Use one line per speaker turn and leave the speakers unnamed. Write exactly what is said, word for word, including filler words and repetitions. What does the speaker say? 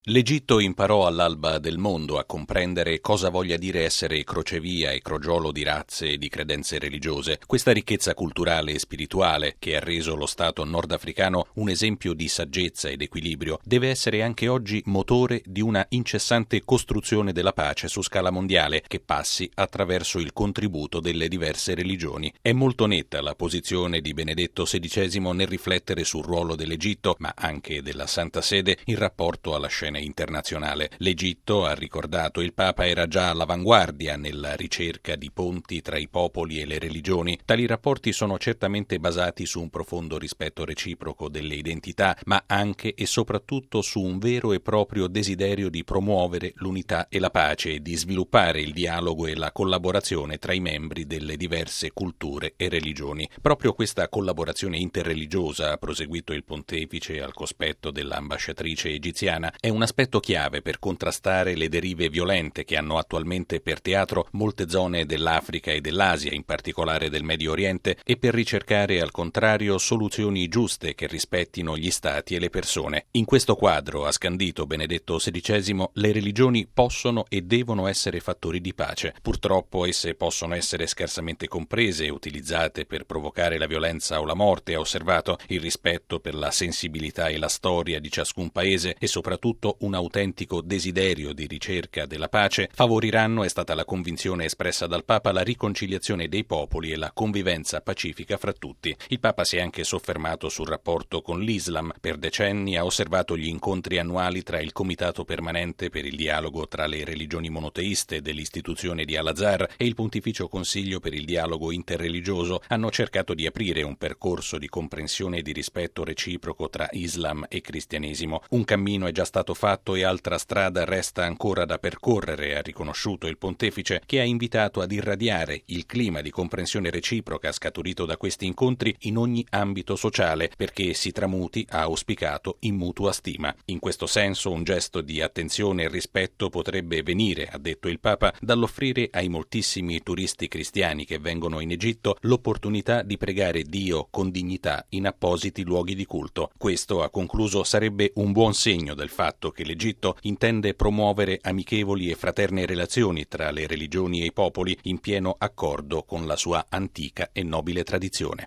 L'Egitto imparò all'alba del mondo a comprendere cosa voglia dire essere crocevia e crogiolo di razze e di credenze religiose. Questa ricchezza culturale e spirituale, che ha reso lo Stato nordafricano un esempio di saggezza ed equilibrio, deve essere anche oggi motore di una incessante costruzione della pace su scala mondiale, che passi attraverso il contributo delle diverse religioni. È molto netta la posizione di Benedetto sedicesimo nel riflettere sul ruolo dell'Egitto, ma anche della Santa Sede, in rapporto alla scena internazionale. L'Egitto, ha ricordato il Papa, era già all'avanguardia nella ricerca di ponti tra i popoli e le religioni. Tali rapporti sono certamente basati su un profondo rispetto reciproco delle identità, ma anche e soprattutto su un vero e proprio desiderio di promuovere l'unità e la pace e di sviluppare il dialogo e la collaborazione tra i membri delle diverse culture e religioni. Proprio questa collaborazione interreligiosa, ha proseguito il pontefice al cospetto dell'ambasciatrice egiziana, è un aspetto chiave per contrastare le derive violente che hanno attualmente per teatro molte zone dell'Africa e dell'Asia, in particolare del Medio Oriente, e per ricercare al contrario soluzioni giuste che rispettino gli stati e le persone. In questo quadro, ha scandito Benedetto sedicesimo, le religioni possono e devono essere fattori di pace. Purtroppo esse possono essere scarsamente comprese e utilizzate per provocare la violenza o la morte. Ha osservato: il rispetto per la sensibilità e la storia di ciascun paese e soprattutto un autentico desiderio di ricerca della pace favoriranno, è stata la convinzione espressa dal Papa, la riconciliazione dei popoli e la convivenza pacifica fra tutti. Il Papa si è anche soffermato sul rapporto con l'Islam. Per decenni ha osservato gli incontri annuali tra il Comitato Permanente per il dialogo tra le religioni monoteiste dell'istituzione di Al-Azhar e il Pontificio Consiglio per il dialogo interreligioso. Hanno cercato di aprire un percorso di comprensione e di rispetto reciproco tra Islam e cristianesimo. Un cammino è già stato fatto e altra strada resta ancora da percorrere, ha riconosciuto il pontefice, che ha invitato ad irradiare il clima di comprensione reciproca scaturito da questi incontri in ogni ambito sociale, perché si tramuti, ha auspicato, in mutua stima. In questo senso un gesto di attenzione e rispetto potrebbe venire, ha detto il Papa, dall'offrire ai moltissimi turisti cristiani che vengono in Egitto l'opportunità di pregare Dio con dignità in appositi luoghi di culto. Questo, ha concluso, sarebbe un buon segno del fatto che l'Egitto intende promuovere amichevoli e fraterne relazioni tra le religioni e i popoli, in pieno accordo con la sua antica e nobile tradizione.